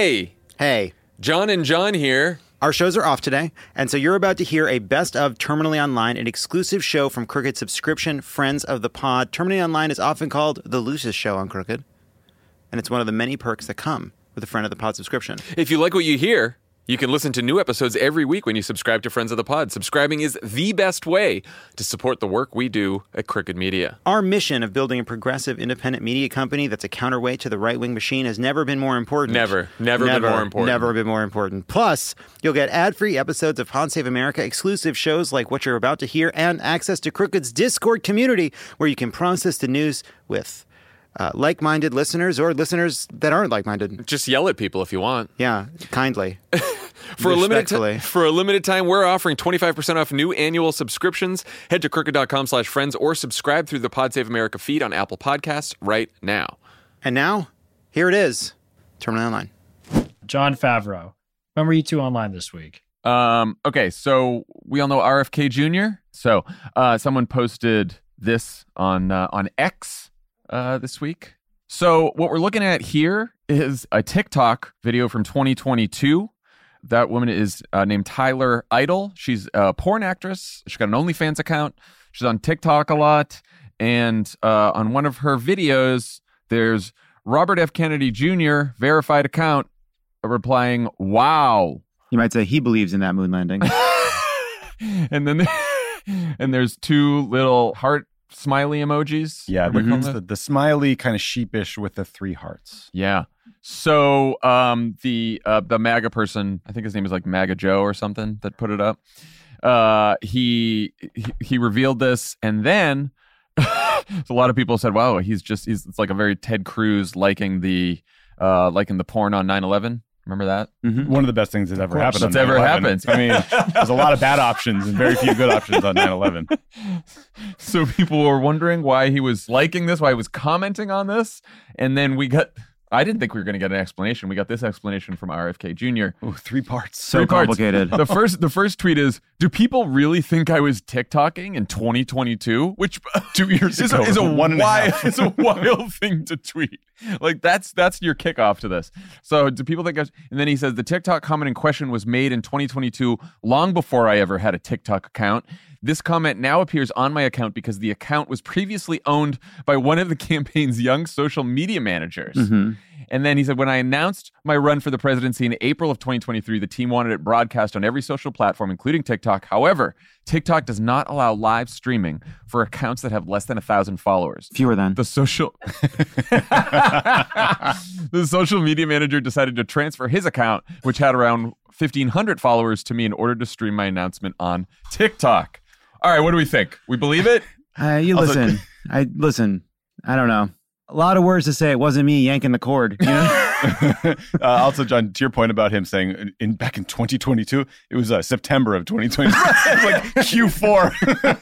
Hey, John and John here. Our shows are off today, and so you're about to hear a best of Terminally Online, an exclusive show from Crooked subscription friends of the pod. Terminally Online is often called the loosest show on Crooked, and it's one of the many perks that come with a friend of the pod subscription. If you like what you hear, you can listen to new episodes every week when you subscribe to Friends of the Pod. Subscribing is the best way to support the work we do at Crooked Media. Our mission of building a progressive independent media company that's a counterweight to the right-wing machine has never been more important. Never been more important. Never been more important. Plus, you'll get ad-free episodes of Pod Save America, exclusive shows like what you're about to hear, and access to Crooked's Discord community where you can process the news with like-minded listeners or listeners that aren't like-minded. Just yell at people if you want. Yeah, kindly. For a limited time, we're offering 25% off new annual subscriptions. Head to crooked.com/friends or subscribe through the Pod Save America feed on Apple Podcasts right now. And now, here it is, Terminally Online. Jon Favreau, when were you two online this week? Okay, so we all know RFK Jr. So someone posted this on X this week. So what we're looking at here is a TikTok video from 2022. That woman is named Tyler Idle. She's a porn actress. She's got an OnlyFans account. She's on TikTok a lot. And on one of her videos, there's Robert F. Kennedy Jr., verified account, replying, "Wow." You might say he believes in that moon landing. And then there's two little heart smiley emojis. Yeah, the smiley kind of sheepish with the three hearts. Yeah. So the MAGA person, I think his name is like MAGA Joe or something, that put it up. He revealed this, and then so a lot of people said, "Wow, it's like a very Ted Cruz liking the porn on 9/11." Remember that? Mm-hmm. One of the best things that's ever happened. That's ever happened. I mean, there's a lot of bad options and very few good options on 9/11. So people were wondering why he was liking this, why he was commenting on this, and then I didn't think we were going to get an explanation. We got this explanation from RFK Jr. Oh, 3 parts. So complicated. The first tweet is, do people really think I was TikToking in 2022? Which 2 years ago is a wild thing to tweet. Like that's your kickoff to this. So do people think and then he says the TikTok comment in question was made in 2022, long before I ever had a TikTok account. This comment now appears on my account because the account was previously owned by one of the campaign's young social media managers. Mm-hmm. And then he said, when I announced my run for the presidency in April of 2023, the team wanted it broadcast on every social platform, including TikTok. However, TikTok does not allow live streaming for accounts that have less than 1,000 followers. Fewer than. The social media manager decided to transfer his account, which had around 1,500 followers, to me in order to stream my announcement on TikTok. All right, what do we think? We believe it? Listen. I don't know. A lot of words to say. It wasn't me yanking the cord. You know? Also, John, to your point about him saying back in 2022, it was September of 2022. Like Q4.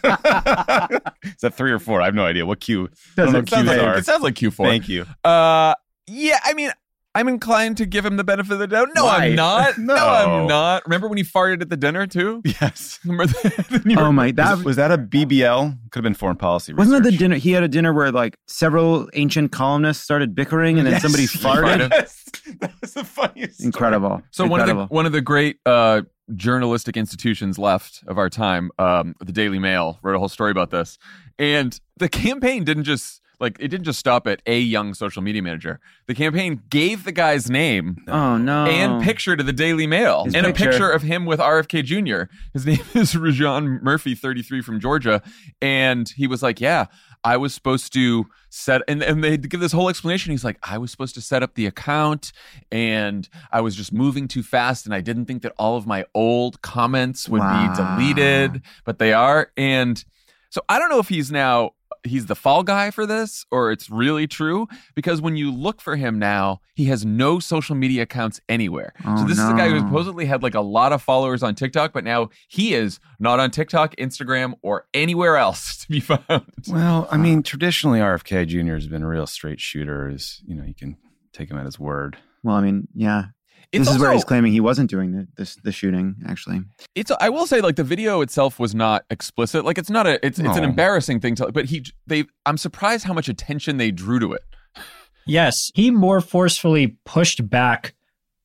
Is that 3 or 4? I have no idea what Q. I don't know what Qs are. It sounds like Q4. Thank you. Yeah, I mean, I'm inclined to give him the benefit of the doubt. No, Why? I'm not. No. I'm not. Remember when he farted at the dinner too? Yes. Oh my! Was that a BBL? Could have been foreign policy research. Wasn't that the dinner? He had a dinner where like several ancient columnists started bickering, and then somebody farted. Yes. That was the funniest story. Incredible. So one of the great journalistic institutions left of our time, the Daily Mail, wrote a whole story about this, and the campaign didn't just stop at a young social media manager. The campaign gave the guy's name and picture to the Daily Mail and a picture of him with RFK Jr. His name is Rajon Murphy, 33, from Georgia. And he was like, yeah, I was supposed to set, and they give this whole explanation. He's like, I was supposed to set up the account and I was just moving too fast and I didn't think that all of my old comments would be deleted, but they are. And so I don't know if he's the fall guy for this or it's really true, because when you look for him now, he has no social media accounts anywhere. So this is a guy who supposedly had like a lot of followers on TikTok, but now he is not on TikTok, Instagram, or anywhere else to be found. Well, I mean, traditionally RFK Jr. has been a real straight shooter. You can take him at his word. Well, I mean, yeah. This is where he's claiming he wasn't doing the shooting, actually. I will say, like, the video itself was not explicit. Like, it's not it's an embarrassing thing to, but I'm surprised how much attention they drew to it. Yes, he more forcefully pushed back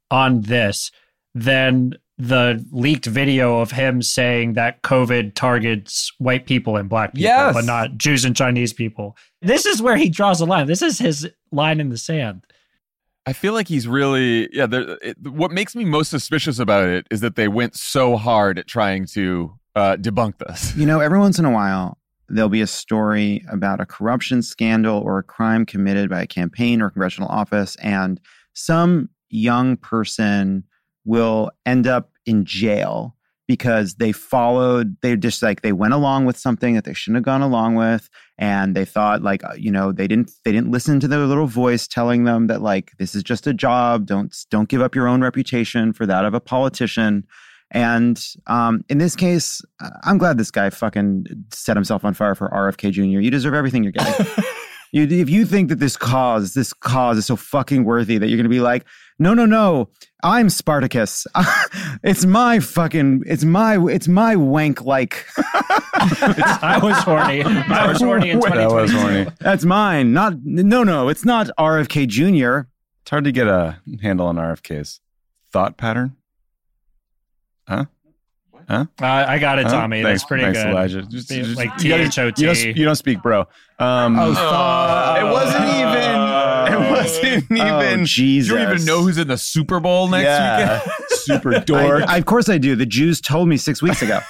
on this than the leaked video of him saying that COVID targets white people and black people, but not Jews and Chinese people. This is where he draws the line. This is his line in the sand. I feel like he's really, what makes me most suspicious about it is that they went so hard at trying to debunk this. Every once in a while, there'll be a story about a corruption scandal or a crime committed by a campaign or congressional office, and some young person will end up in jail because they went along with something that they shouldn't have gone along with. And they thought they didn't listen to their little voice telling them that this is just a job. Don't give up your own reputation for that of a politician. And in this case, I'm glad this guy fucking set himself on fire for RFK Jr. You deserve everything you're getting. If you think that this cause is so fucking worthy that you're going to be like, no, I'm Spartacus. It's my wank like. I was horny. I was horny in 2020. That's mine. No, it's not RFK Jr. It's hard to get a handle on RFK's thought pattern. Huh? I got it, Tommy. Thanks, That's pretty thanks, good. Elijah. Like THOT. You don't speak, bro. It wasn't even. Oh, Jesus. You don't even know who's in the Super Bowl next weekend? Super dork. Of course I do. The Jews told me 6 weeks ago.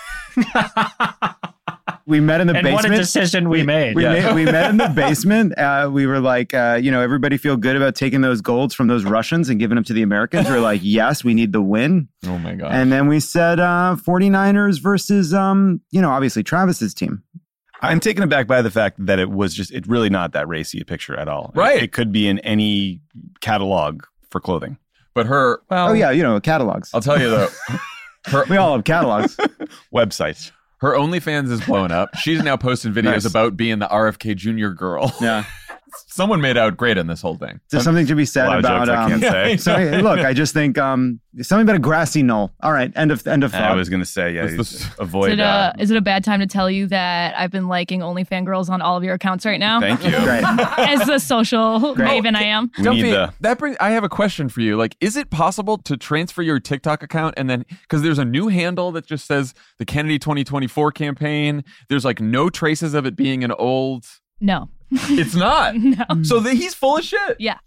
We met in the basement. What a decision we made. We met in the basement. We were like, everybody feel good about taking those golds from those Russians and giving them to the Americans. We're like, yes, we need the win. Oh, my God. And then we said 49ers versus, obviously Travis's team. I'm taken aback by the fact that it's really not that racy a picture at all. Right. It could be in any catalog for clothing. But her... catalogs. I'll tell you, though. We all have catalogs. Websites. Her OnlyFans is blown up. She's now posting videos about being the RFK Jr. girl. Yeah. Someone made out great in this whole thing. There's something to be said about. I can't say. Sorry, look, I just think something about a grassy knoll. All right, end of thought. I was going to say, avoid. Is it a bad time to tell you that I've been liking OnlyFans girls on all of your accounts right now? Thank you. Great. As the social maven I am. I have a question for you. Is it possible to transfer your TikTok account and then, because there's a new handle that just says the Kennedy 2024 campaign. There's no traces of it being an old. No. It's not. No. So he's full of shit. Yeah.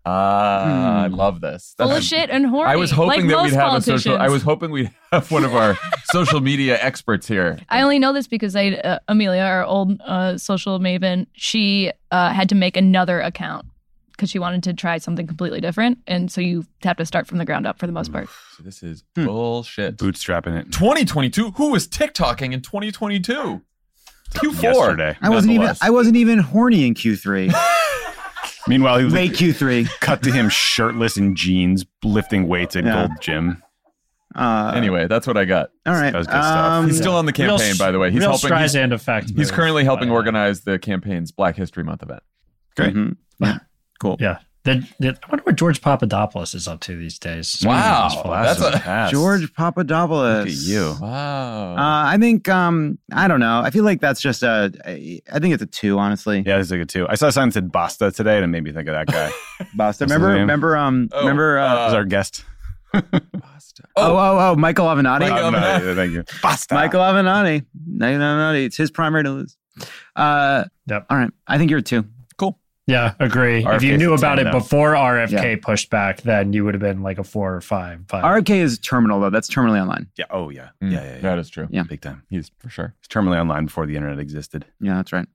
I love this. Full of shit and horny. I was hoping that we'd have I was hoping we'd have one of our social media experts here. I only know this because Amelia, our old social maven, she had to make another account because she wanted to try something completely different, and so you have to start from the ground up for the most part. So this is bullshit. Bootstrapping it. 2022. Who was TikToking in 2022? Q4. Yesterday. I wasn't even horny in Q3. Meanwhile, he was late Q3. Cut to him shirtless in jeans, lifting weights at Gold Gym. Anyway, that's what I got. All right. That was good stuff. He's still on the campaign, by the way. He's helping. Streisand effect. He's currently helping organize the campaign's Black History Month event. Great. Mm-hmm. Yeah. Cool. Yeah. I wonder what George Papadopoulos is up to these days. Wow. That's George Papadopoulos. Look at you. Wow. I think, I don't know. I feel like that's just I think it's a 2, honestly. Yeah, it's like a 2. I saw a sign that said Basta today, and it made me think of that guy. Basta. Remember, was our guest. Basta. Michael Avenatti. Thank you. Basta. Michael Avenatti. It's his primary to lose. Yep. All right. I think you're a 2. Yeah, agree. RFK's if you knew about it now. before RFK pushed back, then you would have been like a 4 or 5. RFK is terminal, though. That's terminally online. Yeah. Oh, yeah. Mm, Yeah. That is true. Yeah. Big time. He's for sure. It's terminally online before the internet existed. Yeah, that's right.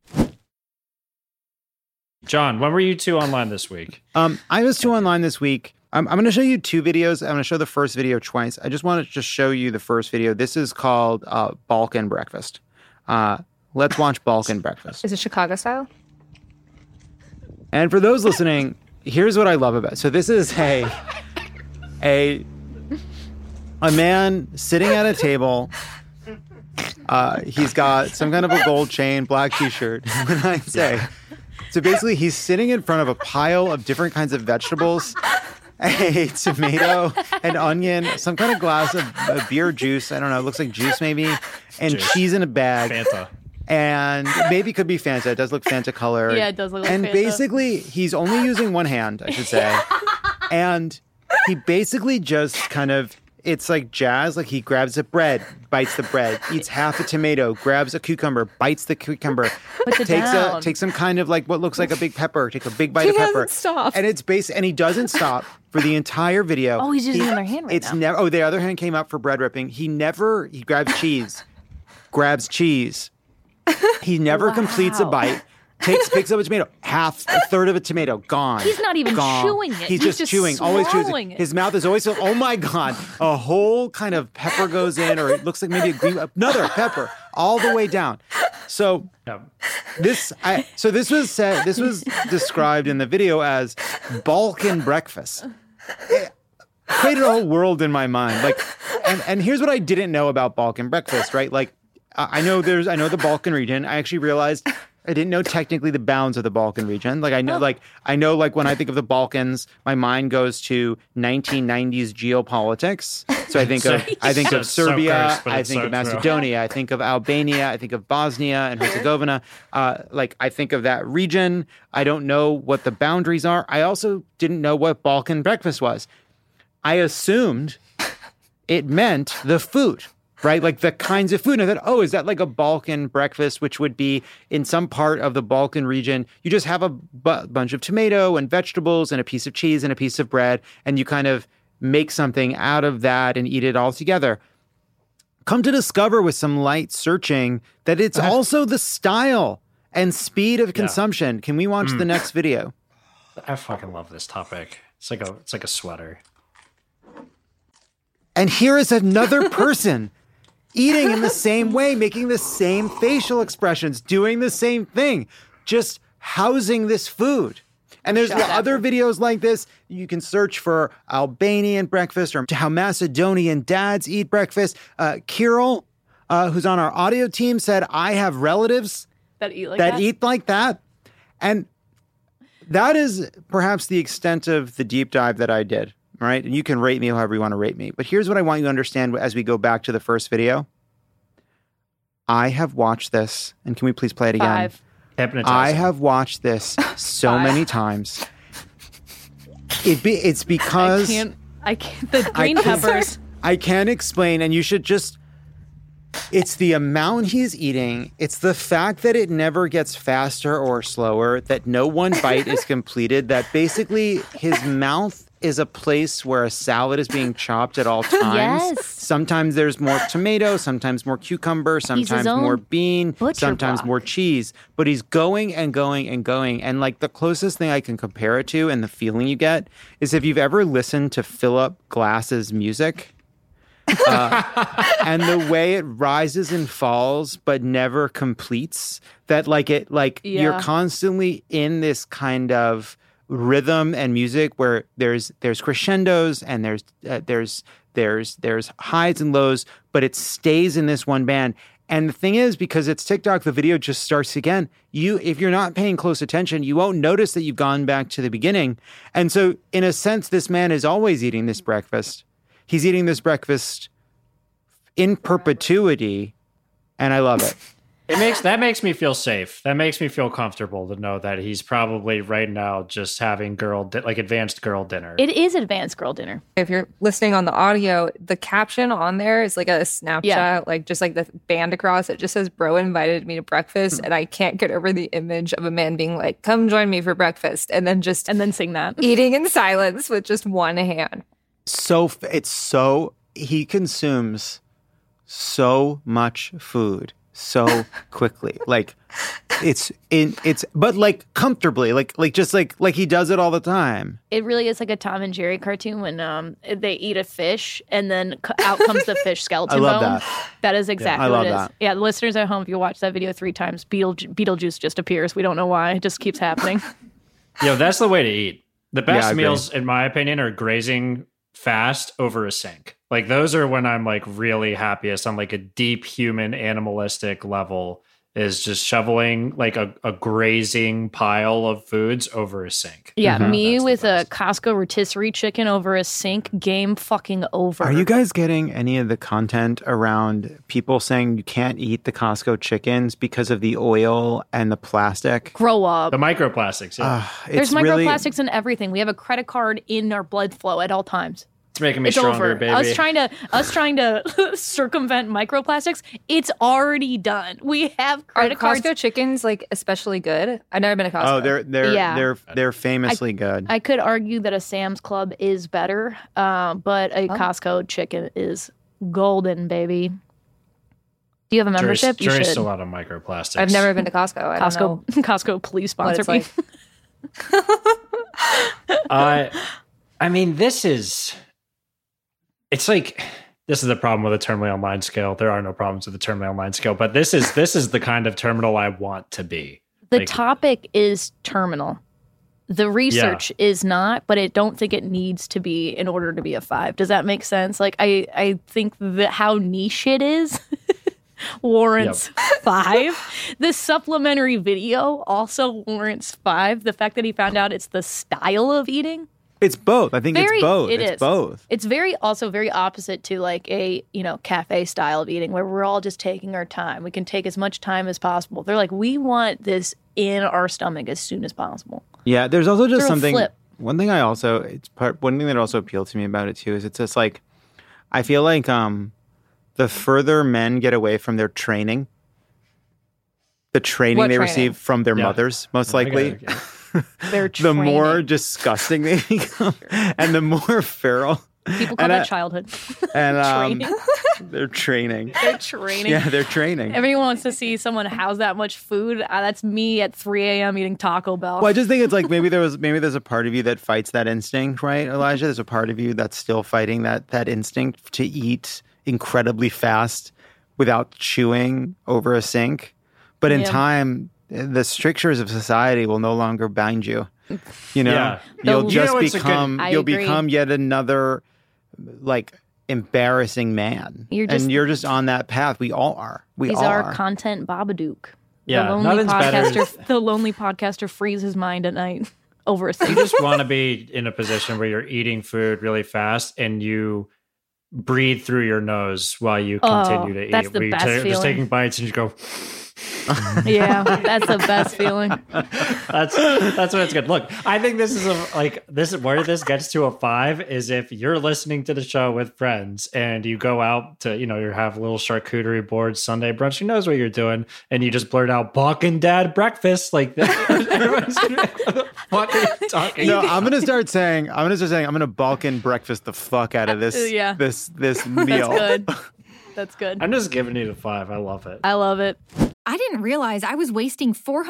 John, when were you 2 online this week? I was 2 online this week. I'm going to show you 2 videos. I'm going to show the first video twice. I just want to show you the first video. This is called Balkan Breakfast. Let's watch Balkan Breakfast. Is it Chicago style? And for those listening, here's what I love about it. So this is a man sitting at a table. He's got some kind of a gold chain, black t-shirt. When I say, so basically he's sitting in front of a pile of different kinds of vegetables, a tomato, an onion, some kind of glass of beer juice. I don't know. It looks like juice maybe, and cheese in a bag. Fanta. And maybe could be Fanta. It does look Fanta color. Yeah, it does look like and Fanta. Basically, he's only using one hand, I should say. And he basically just kind of, it's like jazz. Like he grabs a bread, bites the bread, eats half a tomato, grabs a cucumber, bites the cucumber, takes some kind of like what looks like a big pepper, takes a big bite of pepper. Stop. And it's and he doesn't stop for the entire video. Oh, he's using the other hand right now. The other hand came out for bread ripping. He grabs cheese, grabs cheese. He never completes a bite. Picks up a tomato, a third of a tomato, gone. He's not even chewing it. He's just chewing, always chewing. His mouth is always, oh my God, a whole kind of pepper goes in, or it looks like maybe another pepper, all the way down. So this was described in the video as Balkan breakfast. It created a whole world in my mind. Like, and here's what I didn't know about Balkan breakfast, right? Like, I know the Balkan region. I actually realized I didn't know technically the bounds of the Balkan region. Like I know when I think of the Balkans, my mind goes to 1990s geopolitics. So I think of Serbia, I think of Macedonia, I think of Albania, I think of Bosnia and Herzegovina. I think of that region. I don't know what the boundaries are. I also didn't know what Balkan breakfast was. I assumed it meant the food. Right? Like the kinds of food. And I thought, is that like a Balkan breakfast, which would be in some part of the Balkan region? You just have a bunch of tomato and vegetables and a piece of cheese and a piece of bread, and you kind of make something out of that and eat it all together. Come to discover with some light searching that it's also the style and speed of consumption. Can we watch the next video? I fucking love this topic. It's like a sweater. And here is another person eating in the same way, making the same facial expressions, doing the same thing, just housing this food. And there's other videos like this. You can search for Albanian breakfast or how Macedonian dads eat breakfast. Kirill, who's on our audio team, said, I have relatives that eat like that. And that is perhaps the extent of the deep dive that I did. Right? And you can rate me however you want to rate me. But here's what I want you to understand as we go back to the first video. I have watched this, and can we please play it again? 5. I have watched this so many times. It's because I can't. The green peppers. I can't explain, and you should just. It's the amount he's eating. It's the fact that it never gets faster or slower. That no one bite is completed. That basically his mouth is a place where a salad is being chopped at all times. Yes. Sometimes there's more tomato, sometimes more cucumber, sometimes more bean, sometimes block. more cheese. But he's going and going and going. And like the closest thing I can compare it to and the feeling you get is if you've ever listened to Philip Glass's music. And the way it rises and falls but never completes, that you're constantly in this kind of rhythm and music where there's crescendos and there's highs and lows, but it stays in this one band. And the thing is, because it's TikTok, the video just starts again. If you're not paying close attention, you won't notice that you've gone back to the beginning. And so in a sense, this man is always eating this breakfast. He's eating this breakfast in perpetuity, and I love it. That makes me feel safe. That makes me feel comfortable to know that he's probably right now just having advanced girl dinner. It is advanced girl dinner. If you're listening on the audio, the caption on there is like a Snapchat, like just like the band across. It just says, "Bro invited me to breakfast," and I can't get over the image of a man being like, "Come join me for breakfast," and then sing that, eating in silence with just one hand. He consumes so much food so quickly, but like comfortably, like he does it all the time. It really is like a Tom and Jerry cartoon when they eat a fish and then out comes the fish skeleton bone. That is exactly what it is. That. Yeah, the listeners at home, if you watch that video 3 times, Beetlejuice just appears. We don't know why. It just keeps happening. That's the way to eat. The best meals, in my opinion, are grazing fast over a sink. Like those are when I'm like really happiest on like a deep human animalistic level, is just shoveling like a grazing pile of foods over a sink. Yeah, me with a Costco rotisserie chicken over a sink, game fucking over. Are you guys getting any of the content around people saying you can't eat the Costco chickens because of the oil and the plastic? Grow up. The microplastics, yeah. There's microplastics in everything. We have a credit card in our blood flow at all times. It's making me stronger, over. baby. Us trying to circumvent microplastics. It's already done. We have credit cards. Costco chickens like especially good? I've never been to Costco. Oh, they're famously good. I could argue that a Sam's Club is better, but a Costco chicken is golden, baby. Do you have a membership? You should. Jury's a lot of microplastics. I've never been to Costco. I don't know. Costco, please sponsor me. Like. I mean, it's like, this is the problem with a terminally online scale. There are no problems with the terminally online scale, but this is the kind of terminal I want to be. The topic is terminal. The research is not, but I don't think it needs to be in order to be a 5. Does that make sense? Like, I think that how niche it is warrants 5. The supplementary video also warrants 5. The fact that he found out it's the style of eating. It's both. I think it's both. It's both. It's very opposite to like a, cafe style of eating where we're all just taking our time. We can take as much time as possible. They're like, we want this in our stomach as soon as possible. Yeah, there's also just something. One thing that also appealed to me about it too is it's just like, I feel like the further men get away from their training, the training they receive from their mothers, most likely. The more disgusting they become, and the more feral. People call that childhood. And they're training. They're training. Yeah, they're training. Everyone wants to see someone house that much food. That's me at 3 a.m. eating Taco Bell. Well, I just think it's like maybe there's a part of you that fights that instinct, right, Elijah? There's a part of you that's still fighting that instinct to eat incredibly fast without chewing over a sink. But in time, the strictures of society will no longer bind you. You'll just become yet another like embarrassing man. You're just on that path. We all are. He's our content Babadook. Yeah, the lonely podcaster frees his mind at night over a thing. You just want to be in a position where you're eating food really fast and you breathe through your nose while you continue to eat. That's the best feeling. Just taking bites and you go. Yeah, that's the best feeling. That's when it's good. Look, I think this is where this gets to a 5 is if you're listening to the show with friends and you go out to, you have a little charcuterie board Sunday brunch. Who knows what you're doing? And you just blurt out "Balkan Dad breakfast" like that. Everyone's gonna, what are you talking? No, I'm gonna start saying I'm gonna Balkan breakfast the fuck out of this. This meal. That's good. I'm just giving you the 5. I love it. I love it. I didn't realize I was wasting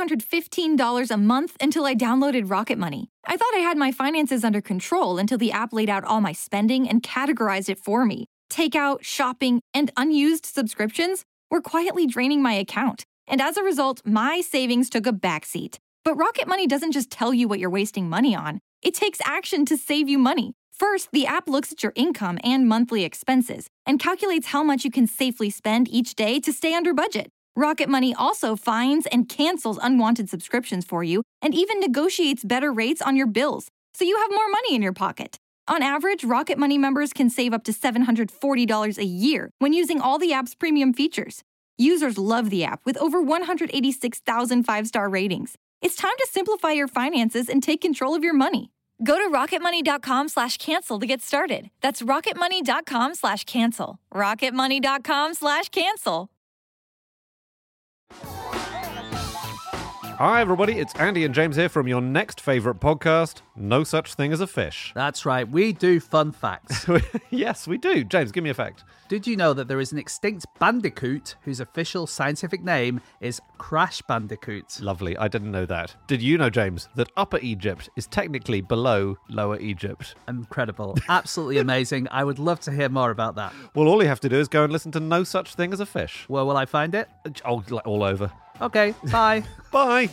$415 a month until I downloaded Rocket Money. I thought I had my finances under control until the app laid out all my spending and categorized it for me. Takeout, shopping, and unused subscriptions were quietly draining my account. And as a result, my savings took a backseat. But Rocket Money doesn't just tell you what you're wasting money on. It takes action to save you money. First, the app looks at your income and monthly expenses and calculates how much you can safely spend each day to stay under budget. Rocket Money also finds and cancels unwanted subscriptions for you and even negotiates better rates on your bills, so you have more money in your pocket. On average, Rocket Money members can save up to $740 a year when using all the app's premium features. Users love the app with over 186,000 5-star ratings. It's time to simplify your finances and take control of your money. Go to rocketmoney.com/cancel to get started. That's rocketmoney.com/cancel. rocketmoney.com/cancel. Hi everybody, it's Andy and James here from your next favourite podcast, No Such Thing as a Fish. That's right, we do fun facts. Yes, we do. James, give me a fact. Did you know that there is an extinct bandicoot whose official scientific name is Crash Bandicoot? Lovely, I didn't know that. Did you know, James, that Upper Egypt is technically below Lower Egypt? Incredible. Absolutely amazing. I would love to hear more about that. Well, all you have to do is go and listen to No Such Thing as a Fish. Where will I find it? All over. Okay, bye. Bye.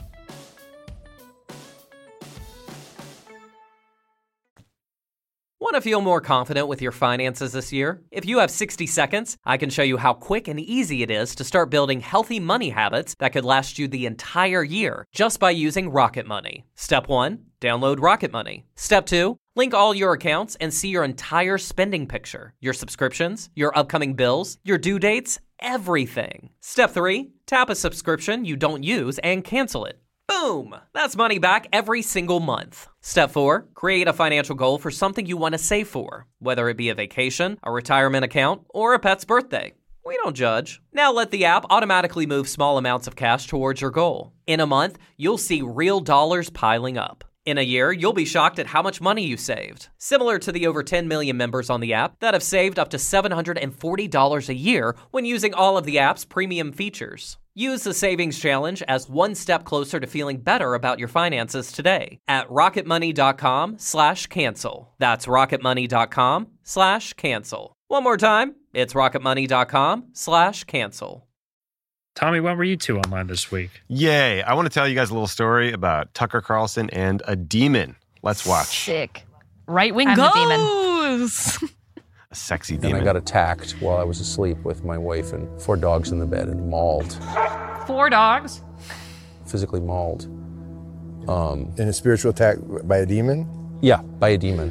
Want to feel more confident with your finances this year? If you have 60 seconds, I can show you how quick and easy it is to start building healthy money habits that could last you the entire year just by using Rocket Money. Step 1, download Rocket Money. Step 2, link all your accounts and see your entire spending picture, your subscriptions, your upcoming bills, your due dates, everything. Step 3, tap a subscription you don't use and cancel it. Boom! That's money back every single month. Step 4, create a financial goal for something you want to save for, whether it be a vacation, a retirement account, or a pet's birthday. We don't judge. Now let the app automatically move small amounts of cash towards your goal. In a month, you'll see real dollars piling up. In a year, you'll be shocked at how much money you saved. Similar to the over 10 million members on the app that have saved up to $740 a year when using all of the app's premium features. Use the Savings Challenge as one step closer to feeling better about your finances today at rocketmoney.com/cancel. That's rocketmoney.com/cancel. One more time, it's rocketmoney.com/cancel. Tommy, what were you two online this week? Yay. I want to tell you guys a little story about Tucker Carlson and a demon. Let's watch. Sick. Right-wing goes. A sexy demon. And I got attacked while I was asleep with my wife and 4 dogs in the bed and mauled. 4 dogs? Physically mauled. In a spiritual attack by a demon? Yeah, by a demon.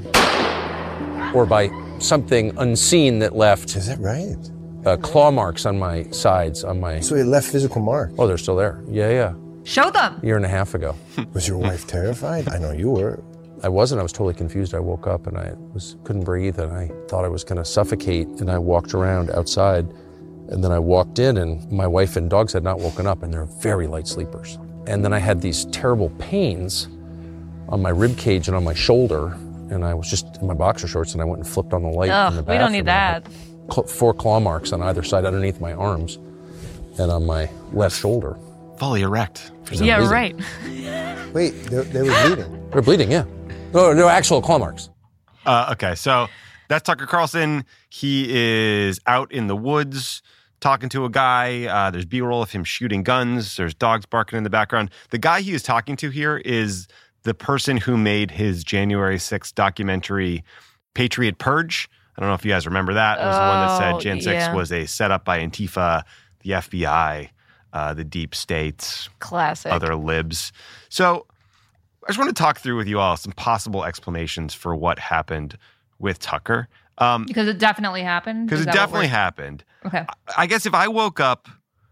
Or by something unseen that left. Is that right? Claw marks on my sides, on my... So it left physical marks? Oh, they're still there. Yeah. Show them. A year and a half ago. Was your wife terrified? I know you were. I wasn't. I was totally confused. I woke up and I couldn't breathe and I thought I was going to suffocate. And I walked around outside and then I walked in and my wife and dogs had not woken up and they're very light sleepers. And then I had these terrible pains on my rib cage and on my shoulder. And I was just in my boxer shorts and I went and flipped on the light in the bathroom. We don't need that. 4 claw marks on either side underneath my arms and on my left shoulder. Fully erect. Yeah, reason. Right. Wait, they were bleeding? They're bleeding, yeah. No, they're actual claw marks. Okay, so that's Tucker Carlson. He is out in the woods talking to a guy. There's B-roll of him shooting guns. There's dogs barking in the background. The guy he is talking to here is the person who made his January 6th documentary, Patriot Purge. I don't know if you guys remember that. It was the one that said Jan 6 was a setup by Antifa, the FBI, the deep states, classic, other libs. So I just want to talk through with you all some possible explanations for what happened with Tucker. Because it definitely happened? Because it definitely happened. Okay. I guess if I woke up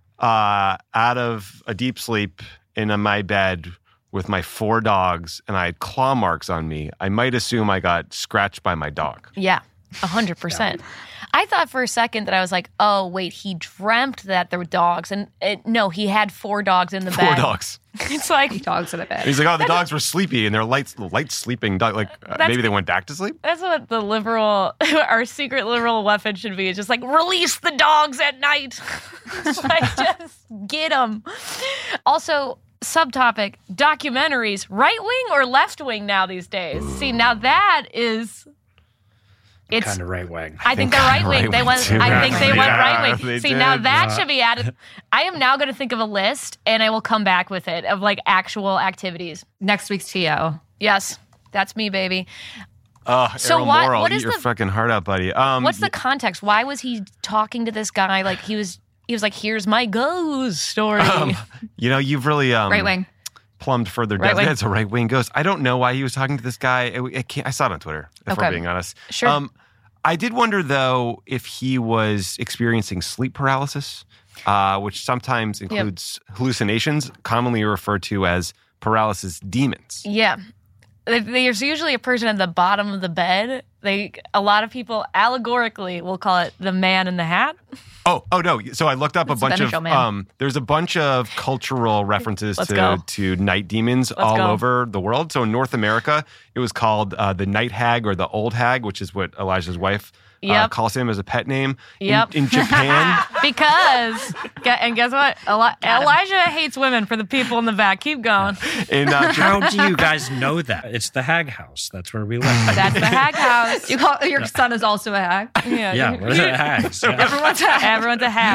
out of a deep sleep in my bed with my 4 dogs and I had claw marks on me, I might assume I got scratched by my dog. Yeah. 100%. I thought for a second that I was like, oh, wait, he dreamt that there were dogs. And no, he had 4 dogs in the bed. 4 dogs. It's like... dogs in the bed. He's like, oh, the dogs were sleepy and they're light sleeping. Like maybe they went back to sleep? That's what the our secret liberal weapon should be. It's just like, release the dogs at night. Like, just get them. Also... Subtopic, documentaries, right-wing or left-wing now these days? See, now that is... It's kind of right-wing. I think they're right-wing. I think they went right-wing. See, now that should be added. I am now going to think of a list, and I will come back with it, of like actual activities. Next week's TO. Yes, that's me, baby. So what is your fucking heart out, buddy. What's the context? Why was he talking to this guy? Like he was like, here's my ghost story. You've really right-wing. Plumbed further down. It's a right-wing ghost. I don't know why he was talking to this guy. I saw it on Twitter, if we're being honest. Sure. I did wonder, though, if he was experiencing sleep paralysis, which sometimes includes hallucinations, commonly referred to as paralysis demons. Yeah. There's usually a person at the bottom of the bed. A lot of people allegorically will call it the man in the hat. Oh no! So I looked up a bunch of there's a bunch of cultural references to night demons over the world. So in North America, it was called the night hag or the old hag, which is what Elijah's wife calls him as a pet name. Yep. In Japan, because and guess what? Elijah hates women. For the people in the back, keep going. How do you guys know that? It's the hag house. That's where we live. That's the hag house. Your son is also a hag. Yeah, we're the hags. Yeah. Everyone's a hag.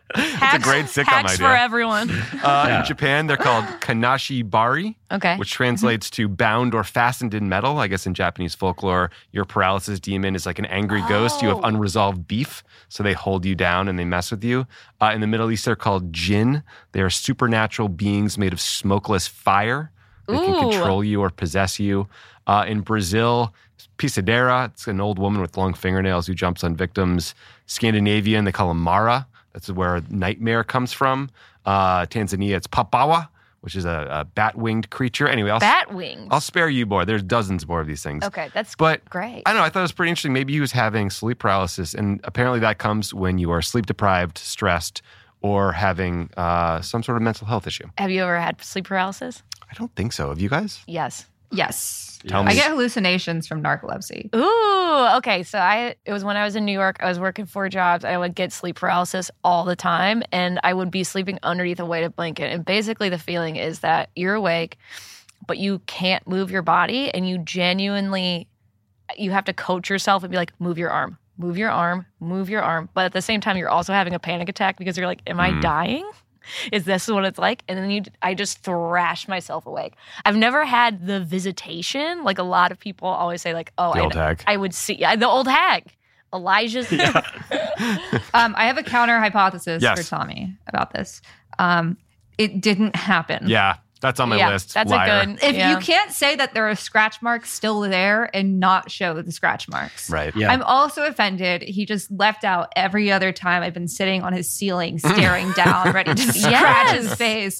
It's a great sitcom hacks idea. for everyone. In Japan, they're called kanashi bari, Okay. which translates to bound or fastened in metal. I guess in Japanese folklore, your paralysis demon is like an angry ghost. You have unresolved beef, so they hold you down and they mess with you. In the Middle East, they're called jinn. They are supernatural beings made of smokeless fire. They can control you or possess you. In Brazil, pisadera, it's an old woman with long fingernails who jumps on victims. Scandinavian, they call them Mara. That's where nightmare comes from. Tanzania, it's papawa, which is a bat-winged creature. Anyway, I'll spare you more. There's dozens more of these things. Okay, that's great. I don't know. I thought it was pretty interesting. Maybe he was having sleep paralysis, and apparently that comes when you are sleep deprived, stressed, or having some sort of mental health issue. Have you ever had sleep paralysis? I don't think so. Have you guys? Yes. Tell me. I get hallucinations from narcolepsy. Ooh, okay. So it was when I was in New York. I was working 4 jobs. I would get sleep paralysis all the time, and I would be sleeping underneath a weighted blanket. And basically, the feeling is that you're awake, but you can't move your body, and you have to coach yourself and be like, move your arm, move your arm, move your arm. But at the same time, you're also having a panic attack because you're like, am I dying? Is this what it's like? And then I just thrash myself awake. I've never had the visitation. Like a lot of people always say like, oh, the old hag. I would see the old hag. Elijah's. I have a counter hypothesis for Tommy about this. It didn't happen. Yeah, that's on my list. That's Liar. a good. If you can't say that there are scratch marks still there and not show the scratch marks. Right. Yeah. I'm also offended. He just left out every other time I've been sitting on his ceiling, staring down, ready to scratch his face.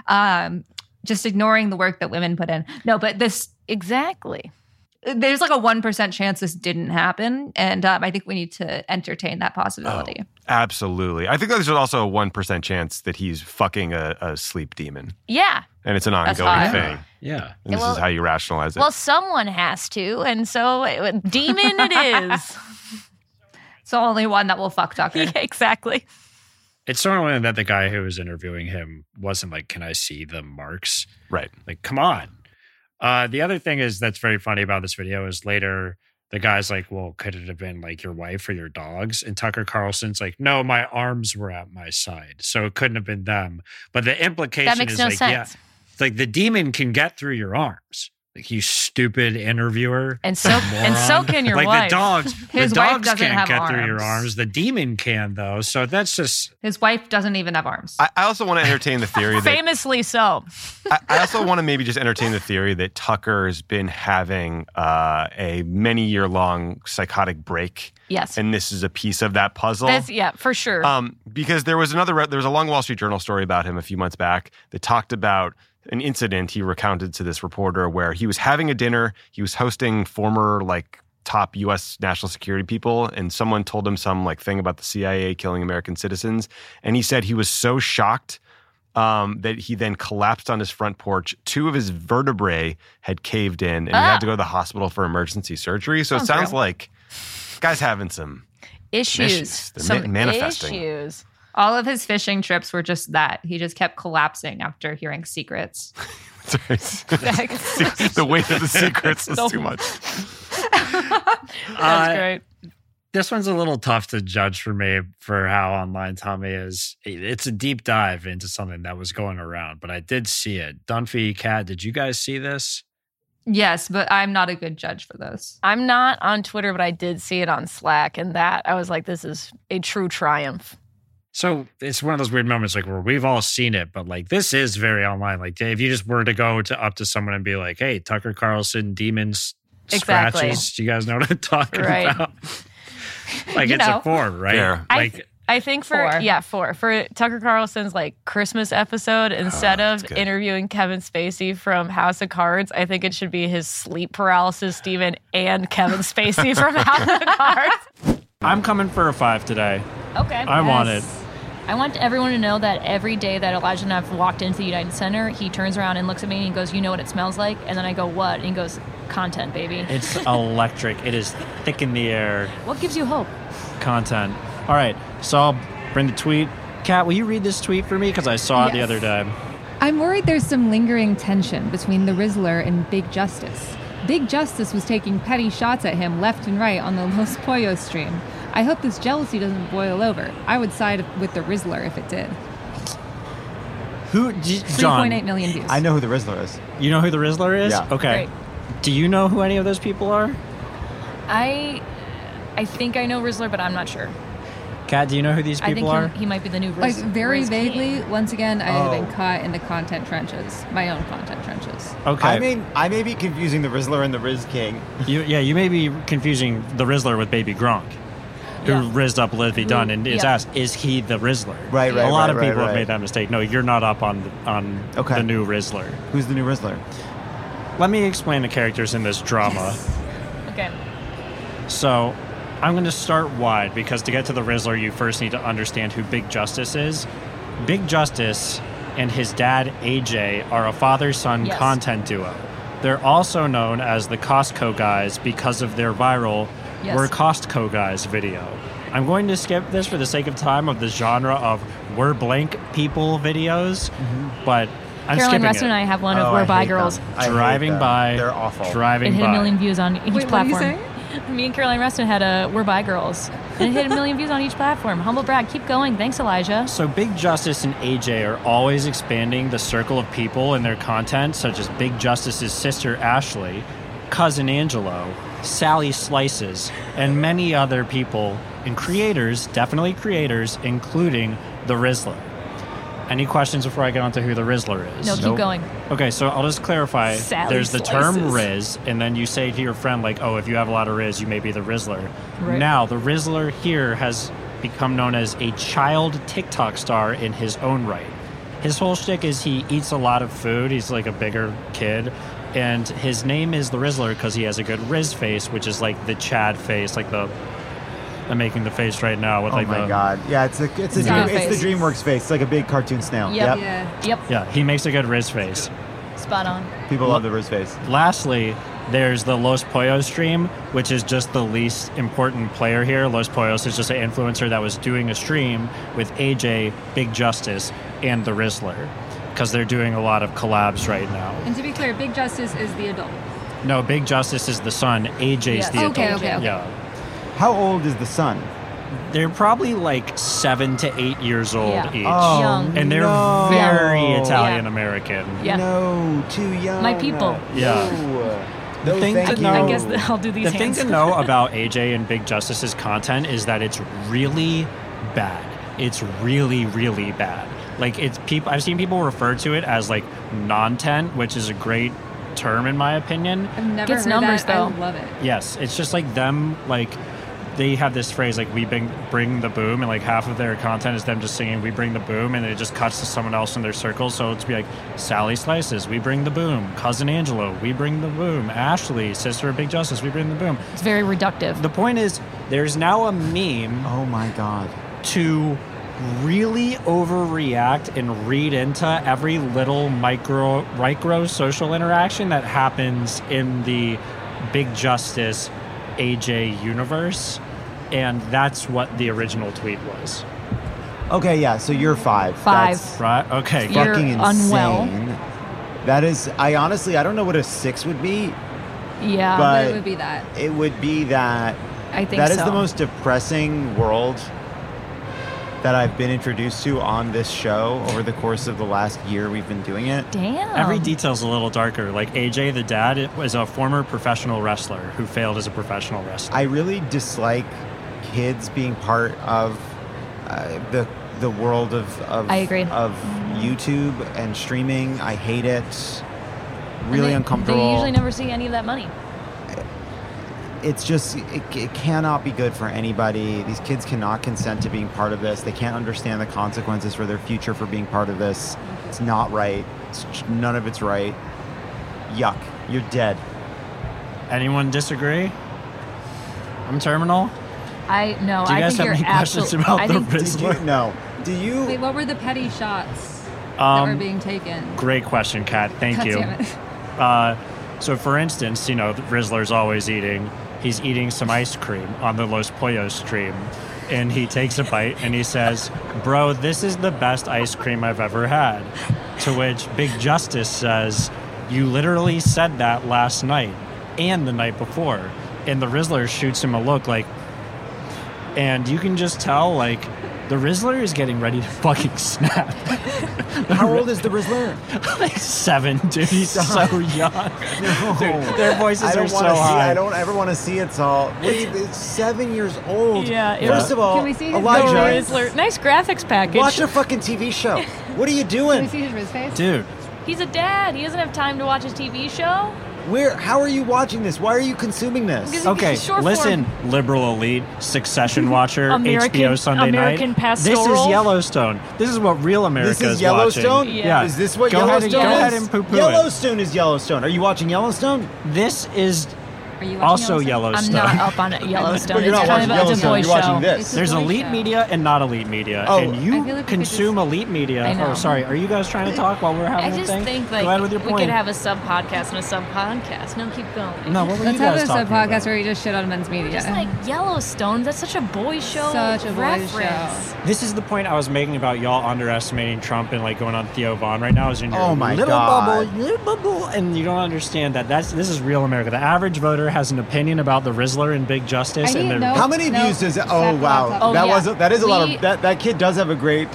Just ignoring the work that women put in. No, but this. Exactly. There's like a 1% chance this didn't happen. And I think we need to entertain that possibility. Oh, absolutely. I think there's also a 1% chance that he's fucking a sleep demon. Yeah. And it's an ongoing thing. Yeah. And this is how you rationalize it. Well, someone has to. And so, demon it is. It's the only one that will fuck Tucker. Yeah, exactly. It's sort of that the guy who was interviewing him wasn't like, can I see the marks? Right. Like, come on. The other thing is that's very funny about this video is later the guy's like, well, could it have been like your wife or your dogs? And Tucker Carlson's like, no, my arms were at my side. So it couldn't have been them. But the implication is like, yeah, it's like the demon can get through your arms. Like, you stupid interviewer. And so can your wife. Like the dogs. His the wife dogs doesn't can't have get arms. through your arms. The demon can, though. So that's just. His wife doesn't even have arms. I also want to entertain the theory that. Famously so. I also want to maybe just entertain the theory that Tucker's been having a many-year-long psychotic break. Yes. And this is a piece of that puzzle. Yeah, for sure. Because there was a long Wall Street Journal story about him a few months back that talked about an incident he recounted to this reporter where he was having a dinner. He was hosting former top U.S. national security people, and someone told him some thing about the CIA killing American citizens. And he said he was so shocked that he then collapsed on his front porch. 2 of his vertebrae had caved in, and he had to go to the hospital for emergency surgery. So it sounds like guy's having some issues. Some manifesting. Issues. All of his fishing trips were just that. He just kept collapsing after hearing secrets. The weight of the secrets is too much. That's great. This one's a little tough to judge for me for how online Tommy is. It's a deep dive into something that was going around, but I did see it. Dunphy, Kat, did you guys see this? Yes, but I'm not a good judge for those. I'm not on Twitter, but I did see it on Slack, and that I was like, this is a true triumph. So it's one of those weird moments where we've all seen it, but this is very online. If you just were to go up to someone and be like, hey, Tucker Carlson, demons, scratches, do you guys know what I'm talking about? It's a 4, right? Yeah. I think for Tucker Carlson's Christmas episode, instead of interviewing Kevin Spacey from House of Cards, I think it should be his sleep paralysis demon and Kevin Spacey from House of Cards. I'm coming for a 5 today. Okay. I want it. I want everyone to know that every day that Elijah and I have walked into the United Center, he turns around and looks at me and he goes, you know what it smells like? And then I go, what? And he goes, content, baby. It's electric. It is thick in the air. What gives you hope? Content. All right, so I'll bring the tweet. Kat, will you read this tweet for me? Because I saw it the other day. I'm worried there's some lingering tension between the Rizzler and Big Justice. Big Justice was taking petty shots at him left and right on the Los Pollos stream. I hope this jealousy doesn't boil over. I would side with the Rizzler if it did. John, 3.8 million views. I know who the Rizzler is. You know who the Rizzler is? Yeah. Okay. Great. Do you know who any of those people are? I think I know Rizzler, but I'm not sure. Kat, do you know who these people are? I think he might be the new Riz. Like very Riz vaguely. King. Once again, I have been caught in the content trenches, my own content trenches. Okay. I may be confusing the Rizzler and the Riz King. You may be confusing the Rizzler with Baby Gronk, who rizzed up Livy Dunn, and is asked, is he the Rizzler? Right. A lot of people have made that mistake. No, you're not up on the new Rizzler. Who's the new Rizzler? Let me explain the characters in this drama. Okay. So, I'm going to start wide, because to get to the Rizzler, you first need to understand who Big Justice is. Big Justice and his dad, AJ, are a father-son content duo. They're also known as the Costco Guys because of their viral We're Costco Guys video. I'm going to skip this for the sake of time of the genre of We're Blank People videos, but I'm Caroline skipping Reston and I have one of We're Bi Girls. Driving by. They're awful. Driving It hit by. 1 million views on each Wait, platform. what are you saying? Me and Caroline Reston had a We're Bi Girls. And it hit 1 million views on each platform. Humble brag. Keep going. Thanks, Elijah. So Big Justice and AJ are always expanding the circle of people in their content, such as Big Justice's sister Ashley, cousin Angelo, Sally Slices, and many other people and creators, definitely creators, including the Rizzler. Any questions before I get on to who the Rizzler is? No, keep going. Okay, so I'll just clarify. Sally There's the Slices. term Riz, and then you say to your friend, like, oh, if you have a lot of Riz, you may be the Rizzler. Right. Now, the Rizzler here has become known as a child TikTok star in his own right. His whole shtick is he eats a lot of food. He's like a bigger kid. And his name is the Rizzler because he has a good Riz face, which is like the Chad face, like the... I'm making the face right now with like the... Oh my god. Yeah, it's the DreamWorks face. It's like a big cartoon snail. Yep. Yep. Yeah, he makes a good Riz face. Spot on. People love the Riz face. Lastly, there's the Los Pollos stream, which is just the least important player here. Los Pollos is just an influencer that was doing a stream with AJ, Big Justice, and the Rizzler, because they're doing a lot of collabs right now. And to be clear, Big Justice is the adult. No, Big Justice is the son. AJ's the adult. Okay. Yeah. How old is the son? They're probably like 7 to 8 years old each. Oh, Young. And they're no. very Italian-American. Yeah. No, too young. My people. Yeah. No, The thing thank to you. I guess I'll do these The thing hands. to know about AJ and Big Justice's content is that it's really bad. It's really, really bad. Like, it's people. I've seen people refer to it as like non-tent, which is a great term in my opinion. I've never Gets heard numbers, that. though. I love it. Yes, it's just like them, like, they have this phrase, like, we bring the boom, and like half of their content is them just singing, we bring the boom, and it just cuts to someone else in their circle. So it's be like, Sally Slices, we bring the boom. Cousin Angelo, we bring the boom. Ashley, sister of Big Justice, we bring the boom. It's very reductive. The point is, there's now a meme Oh my god. to really overreact and read into every little micro social interaction that happens in the Big Justice AJ universe, and that's what the original tweet was. Okay, yeah, so you're 5. That's Right? Okay. You're fucking insane. unwell. That is, I don't know what a 6 would be. Yeah. But It would be that. It would be that. I think that is so. the most depressing world that I've been introduced to on this show over the course of the last year we've been doing it. Damn. Every detail's a little darker. Like AJ, the dad, was a former professional wrestler who failed as a professional wrestler. I really dislike kids being part of the world of I agree. of YouTube and streaming. I hate it. And Really they uncomfortable. usually never see any of that money. It's just it cannot be good for anybody. These kids cannot consent to being part of this. They can't understand the consequences for their future for being part of this. It's not right. None of it's right. Yuck. You're dead. Anyone disagree? I'm terminal. Do you Do you guys have any questions about the Rizzler? No. Do you? Wait, what were the petty shots that were being taken? Great question, Kat. Thank God you. damn it. So, for instance, the Rizzler's always eating. He's eating some ice cream on the Los Pollos stream, and he takes a bite and he says, "Bro, this is the best ice cream I've ever had." To which Big Justice says, "You literally said that last night and the night before." And the Rizzler shoots him a look like, and you can just tell, like, the Rizzler is getting ready to fucking snap. How old is the Rizzler? Like 7, dude. He's so young. No. Dude, their voices are so high. I don't ever want to see it, Saul. It's 7 years old. Yeah. First of all, Can we see his Elijah, Rizzler. Nice graphics package. watch a fucking TV show. What are you doing? Can we see his Riz face? Dude. He's a dad. He doesn't have time to watch his TV show. How are you watching this? Why are you consuming this? Okay, listen, liberal elite, Succession watcher, HBO Sunday American night. Pastoral. This is Yellowstone. This is what real America is This is Yellowstone? watching. Yeah. Is this what Go Yellowstone ahead, is? go ahead and poo-poo it. Yellowstone is Yellowstone. Are you watching Yellowstone? This is Are you watching also I'm Yellowstone. not up on it. Yellowstone. But you're It's not kind watching of it's a Yellowstone. boy You're watching show. this. There's a boy elite show. media and not elite media. Oh. And I you feel like we could consume elite media. I know. Oh, sorry. Are you guys trying to talk while we're having I a just thing? think Go ahead with your we point. could have a sub podcast and a sub podcast. No, keep going. No, what were Let's you have guys a talking podcast about? where we just shit on men's media. Just like Yellowstone. That's such a boy show. Such a boy reference. show. This is the point I was making about y'all underestimating Trump and like going on Theo Vaughn right now. Is in your Oh my little God. little bubble, and you don't understand that. This is real America. The average voter has an opinion about the Rizzler and Big Justice, I and need they're no- How many views does it? Oh Zach wow, Laptop. that is a lot We- of that kid does have a great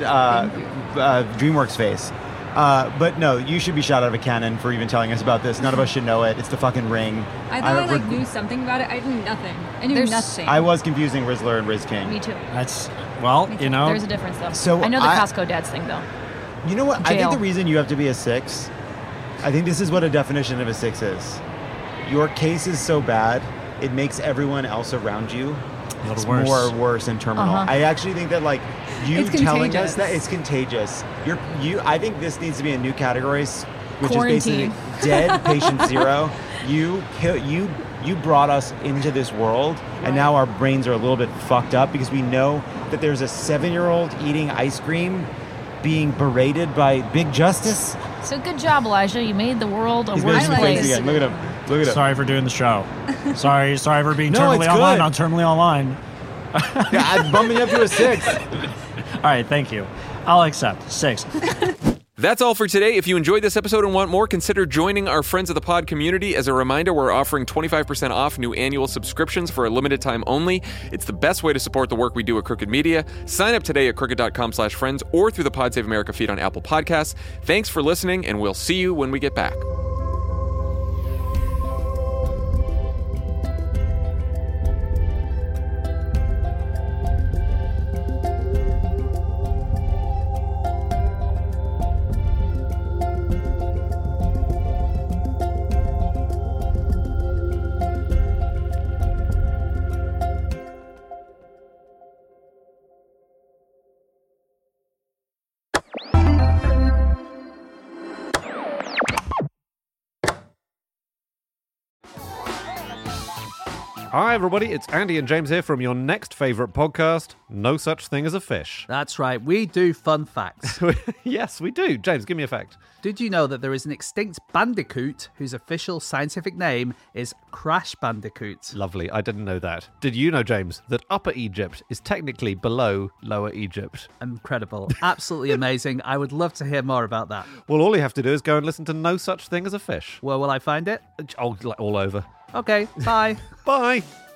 DreamWorks face. But no, you should be shot out of a cannon for even telling us about this. None of us should know it. It's the fucking Ring. I thought I knew something about it. I knew nothing. I knew nothing. I was confusing Rizzler and Riz King. Me too. That's you know. There's a difference though. So I know the I- Costco dads thing though. You know what? I Jail. think the reason you have to be a 6, I think this is what a definition of a 6 is. Your case is so bad, it makes everyone else around you A little worse. more worse and terminal. Uh-huh. I actually think that like you It's telling contagious. us that it's contagious. I think this needs to be a new category, which Quarantine. is basically dead patient zero. You brought us into this world, and now our brains are a little bit fucked up because we know that there's a 7-year-old eating ice cream being berated by Big Justice. So good job, Elijah. You made the world a He's worse making his face place. again. Look at him. Look at him. Sorry for doing the show. sorry for being No, terminally it's online good. on Terminally Online. Yeah, I'm bumping you up to a 6. All right, thank you. I'll accept 6. That's all for today. If you enjoyed this episode and want more, consider joining our Friends of the Pod community. As a reminder, we're offering 25% off new annual subscriptions for a limited time only. It's the best way to support the work we do at Crooked Media. Sign up today at crooked.com/friends or through the Pod Save America feed on Apple Podcasts. Thanks for listening, and we'll see you when we get back. Hi, everybody. It's Andy and James here from your next favorite podcast, No Such Thing as a Fish. That's right. We do fun facts. Yes, we do. James, give me a fact. Did you know that there is an extinct bandicoot whose official scientific name is Crash Bandicoot? Lovely. I didn't know that. Did you know, James, that Upper Egypt is technically below Lower Egypt? Incredible. Absolutely amazing. I would love to hear more about that. Well, all you have to do is go and listen to No Such Thing as a Fish. Where will I find it? Oh, all over. Okay, bye. Bye.